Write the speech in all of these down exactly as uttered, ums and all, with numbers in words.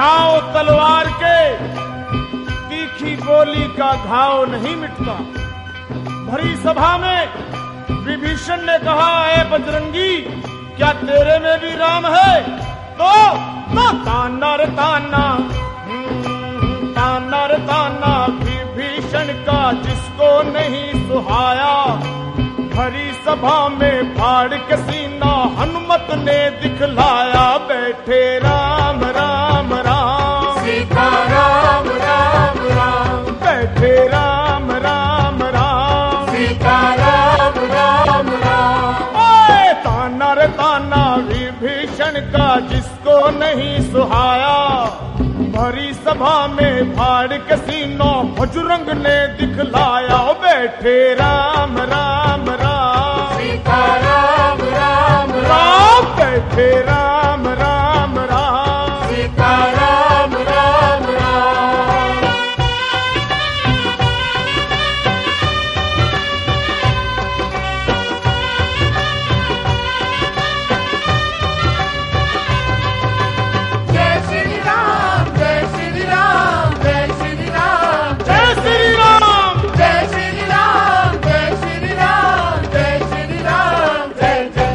घाव तलवार के तीखी गोली का घाव नहीं मिटता। भरी सभा में विभीषण ने कहा, ए बजरंगी, क्या तेरे में भी राम है? तो ना ताना रे ताना, ताना रे ताना विभीषण का जिसको नहीं सुहाया। भरी सभा में फाड़ के सीना हनुमत ने दिखलाया। बैठे राम राम राम, सीता राम राम राम, बैठे राम राम राम, सीता राम राम राम। ओए ताना रे ताना विभीषण का जिसको नहीं सुहाया। भरी सभा में फाड़ के सीनों बजरंग ने दिखलाया। बैठे राम राम राम, सीता राम राम राम, बैठे राम राम राम, सीता राम राम राम। जय श्री राम, जय श्री राम, जय श्री राम, जय श्री राम, जय श्री राम, जय श्री राम, जय श्री राम, जय जय।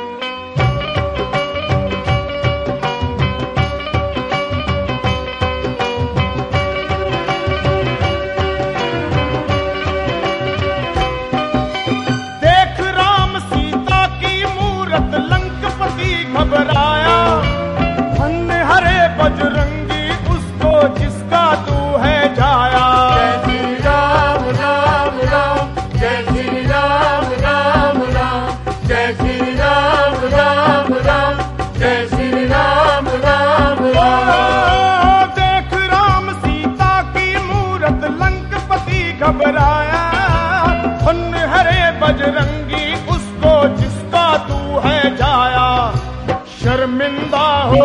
देख राम सीता की मूरत लंकपति घबराया। धन्य हरे बजरंगी उसको जिसका तू है जाया। जय श्री राम राम राम, जय श्री राम राम राम, जय श्री राम राम राम, जय श्री राम राम राम। देख राम सीता की मूरत लंकपति घबराया। धन्य हरे बजरंगी उसको जिसका तू है जाया। शर्मिंदा हो,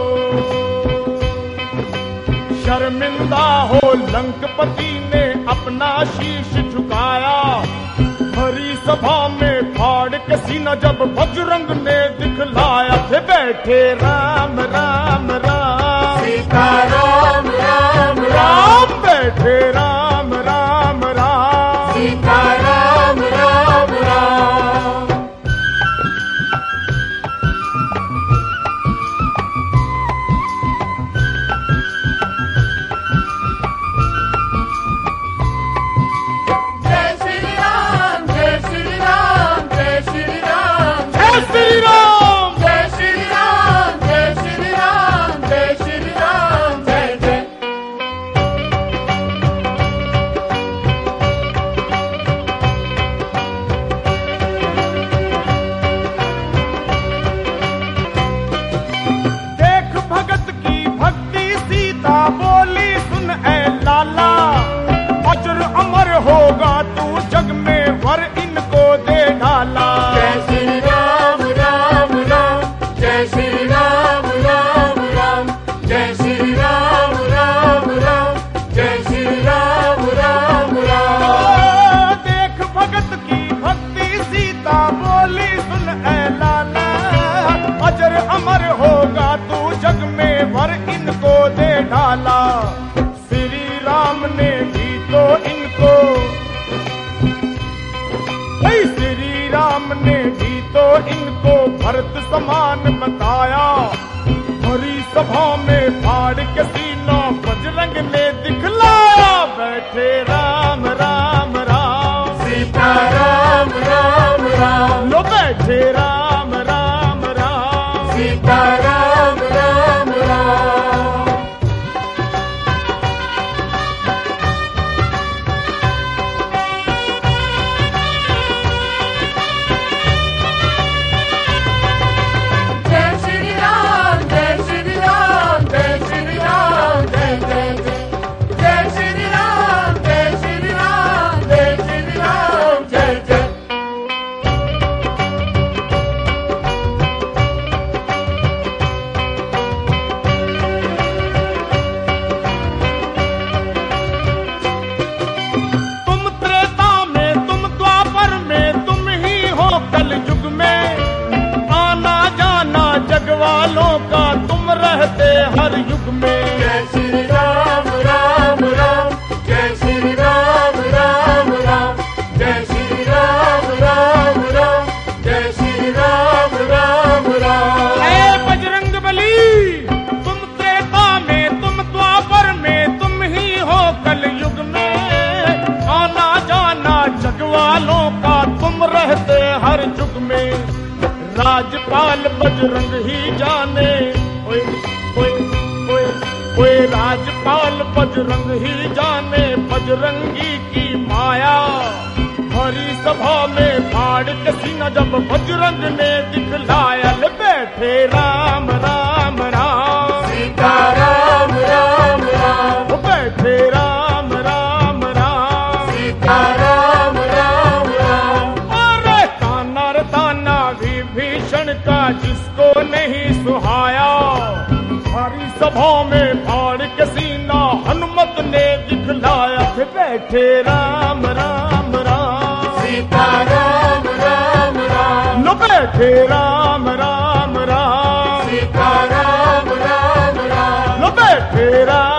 शर्मिंदा हो लंकपति ने अपना शीश झुकाया। भरी सभा में फाड़ के सीना जब बजरंग ने दिखलाया। थे बैठे राम राम राम, सीता राम राम राम, राम, बैठे राम राम राम, सीता राम राम राम। जय श्री राम, जय श्री राम, जय श्री राम, जय श्री राम, जय श्री राम, जय श्री राम, जय श्री राम, जय जय। देख भगत की भक्ति सीता बोली, सुन ऐ लाला। अजर अमर होगा तू जग में वर इनको दे डाला। जय श्री राम राम राम, जय श्री राम राम राम, जय श्री राम राम राम, जय श्री राम राम राम। देख भगत की भक्ति सीता बोली, सुन ऐ लाला। अजर अमर होगा तू जग में वर इनको दे डाला। श्री राम ने भी तो इनको, ऐ श्री राम ने भी तो इनको भरत समान बताया। भरी सभा में फाड़ के सीना बजरंग ने दिखलाया। बैठे राम राम राम, सीता राम राम राम, लो बैठे राम राम राम, सीता राम राम राम। जय श्री राम, जय श्री राम, जय श्री राम, जय जय जय। जय श्री राम, जय श्री राम, जय श्री राम, जय जय। राजपाल बजरंग ही जाने, ओए ओए ओए ओए राजपाल बजरंग ही जाने बजरंगी की माया। भरी सभा में फाड़ के सीना जब बजरंग ने दिखलाया, ले बैठे राम राम राम, सीता राम राम राम, वो बैठे राम राम राम, सीता राम राम राम। अरे ताना रे ताना विभीषण का जिसको नहीं सुहाया, भारी सभा में फाड़ के सीना हनुमत ने दिखलाया, थे बैठे राम राम राम, सीता राम राम राम, लो बैठे राम राम राम, सीता राम राम राम, लो बैठे राम